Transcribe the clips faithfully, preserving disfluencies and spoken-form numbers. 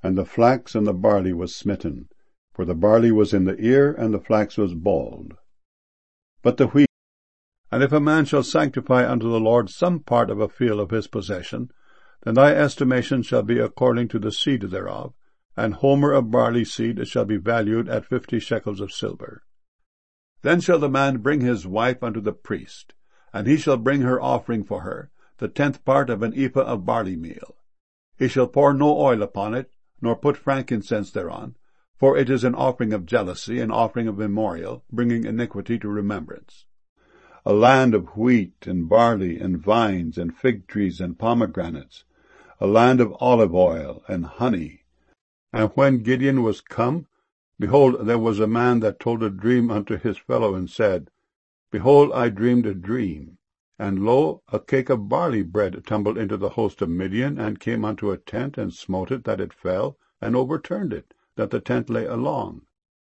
And the flax and the barley was smitten, for the barley was in the ear, and the flax was bald. But the wheat, and if a man shall sanctify unto the Lord some part of a field of his possession, then thy estimation shall be according to the seed thereof, and homer of barley seed shall be valued at fifty shekels of silver. Then shall the man bring his wife unto the priest, and he shall bring her offering for her, the tenth part of an ephah of barley meal. He shall pour no oil upon it, nor put frankincense thereon, for it is an offering of jealousy, an offering of memorial, bringing iniquity to remembrance. A land of wheat and barley and vines and fig trees and pomegranates, a land of olive oil and honey. And when Gideon was come, behold, there was a man that told a dream unto his fellow, and said, Behold, I dreamed a dream, and lo, a cake of barley bread tumbled into the host of Midian, and came unto a tent, and smote it, that it fell, and overturned it, that the tent lay along.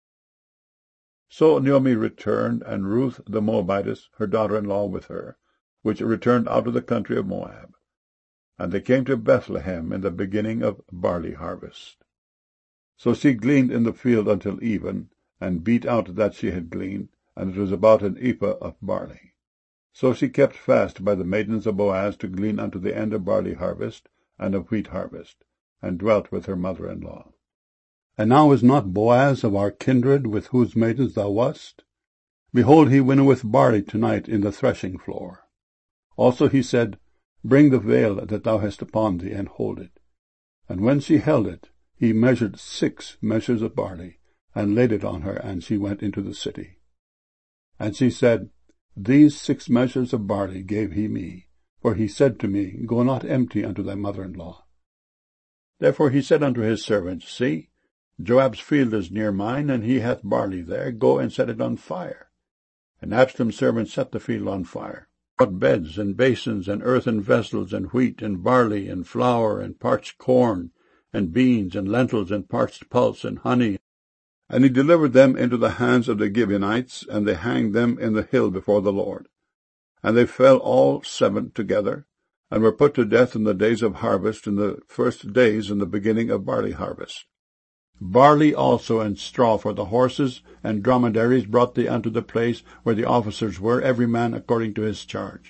So Naomi returned, and Ruth the Moabitess, her daughter-in-law, with her, which returned out of the country of Moab. And they came to Bethlehem in the beginning of barley harvest. So she gleaned in the field until even, and beat out that she had gleaned, and it was about an ephah of barley. So she kept fast by the maidens of Boaz to glean unto the end of barley harvest, and of wheat harvest, and dwelt with her mother-in-law. And now is not Boaz of our kindred, with whose maidens thou wast? Behold, he winnoweth barley tonight in the threshing floor. Also he said, Bring the veil that thou hast upon thee, and hold it. And when she held it, he measured six measures of barley, and laid it on her, and she went into the city. And she said, These six measures of barley gave he me, for he said to me, Go not empty unto thy mother-in-law. Therefore he said unto his servants, See, Joab's field is near mine, and he hath barley there. Go and set it on fire. And Absalom's servants set the field on fire, brought beds and basins and earthen vessels and wheat and barley and flour and parched corn and beans and lentils and parched pulse and honey. And he delivered them into the hands of the Gibeonites, and they hanged them in the hill before the Lord. And they fell all seven together, and were put to death in the days of harvest, in the first days in the beginning of barley harvest. Barley also and straw for the horses and dromedaries brought they unto the place where the officers were, every man according to his charge.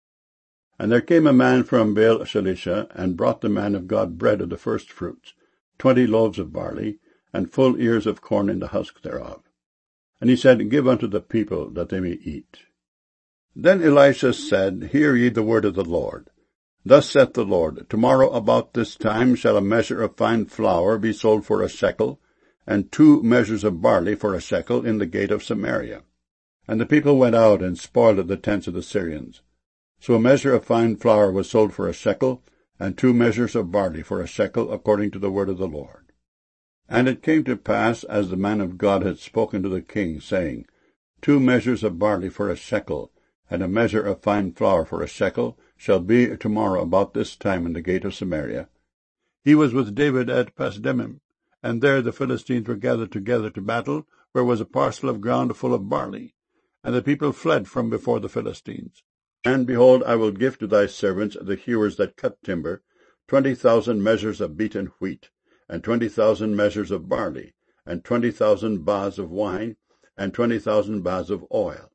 And there came a man from Baal Shalisha, and brought the man of God bread of the firstfruits, twenty loaves of barley, and full ears of corn in the husk thereof. And he said, Give unto the people, that they may eat. Then Elisha said, Hear ye the word of the Lord. Thus saith the Lord, Tomorrow about this time shall a measure of fine flour be sold for a shekel, and two measures of barley for a shekel in the gate of Samaria. And the people went out and spoiled the tents of the Syrians. So a measure of fine flour was sold for a shekel, and two measures of barley for a shekel, according to the word of the Lord. And it came to pass, as the man of God had spoken to the king, saying, Two measures of barley for a shekel, and a measure of fine flour for a shekel, shall be tomorrow about this time in the gate of Samaria. He was with David at Pasdammim, and there the Philistines were gathered together to battle, where was a parcel of ground full of barley. And the people fled from before the Philistines. And, behold, I will give to thy servants, the hewers that cut timber, twenty thousand measures of beaten wheat, and twenty thousand measures of barley, and twenty thousand baths of wine, and twenty thousand baths of oil.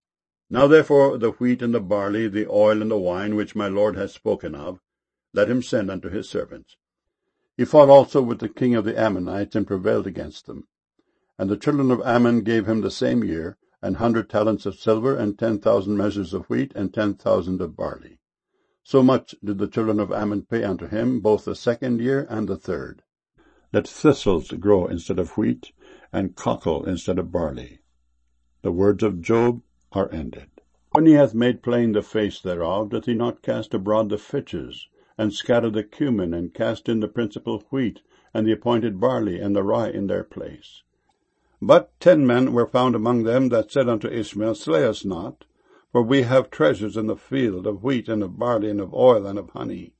Now therefore the wheat and the barley, the oil and the wine, which my lord hath spoken of, let him send unto his servants. He fought also with the king of the Ammonites, and prevailed against them. And the children of Ammon gave him the same year an hundred talents of silver, and ten thousand measures of wheat, and ten thousand of barley. So much did the children of Ammon pay unto him, both the second year and the third. Let thistles grow instead of wheat, and cockle instead of barley. The words of Job are ended. When he hath made plain the face thereof, doth he not cast abroad the fitches, and scatter the cumin, and cast in the principal wheat, and the appointed barley, and the rye in their place? But ten men were found among them that said unto Ishmael, Slay us not, for we have treasures in the field of wheat, and of barley, and of oil, and of honey.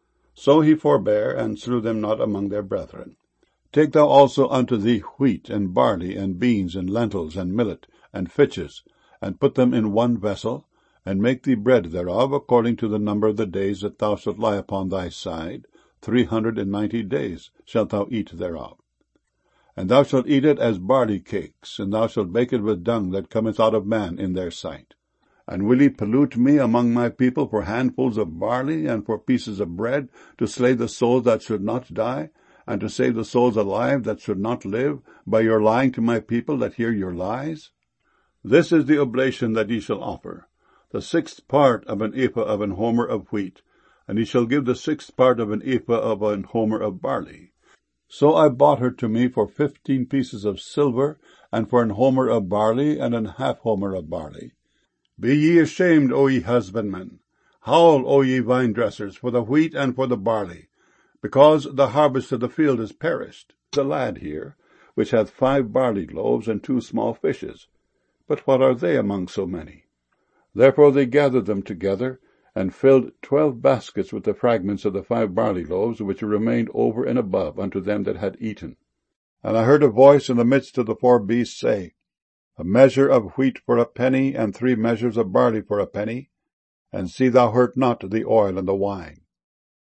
So he forbare, and slew them not among their brethren. Take thou also unto thee wheat, and barley, and beans, and lentils, and millet, and fitches, and put them in one vessel, and make thee bread thereof, according to the number of the days that thou shalt lie upon thy side, three hundred and ninety days shalt thou eat thereof. And thou shalt eat it as barley cakes, and thou shalt bake it with dung that cometh out of man in their sight. And will ye pollute me among my people for handfuls of barley and for pieces of bread, to slay the souls that should not die, and to save the souls alive that should not live, by your lying to my people that hear your lies? This is the oblation that ye shall offer, the sixth part of an ephah of an homer of wheat, and ye shall give the sixth part of an ephah of an homer of barley. So I bought her to me for fifteen pieces of silver, and for an homer of barley, and an half homer of barley. Be ye ashamed, O ye husbandmen! Howl, O ye vine dressers, for the wheat and for the barley, because the harvest of the field is perished. There's a lad here, which hath five barley loaves and two small fishes. But what are they among so many? Therefore they gathered them together, and filled twelve baskets with the fragments of the five barley loaves, which remained over and above unto them that had eaten. And I heard a voice in the midst of the four beasts say, A measure of wheat for a penny, and three measures of barley for a penny, and see thou hurt not the oil and the wine.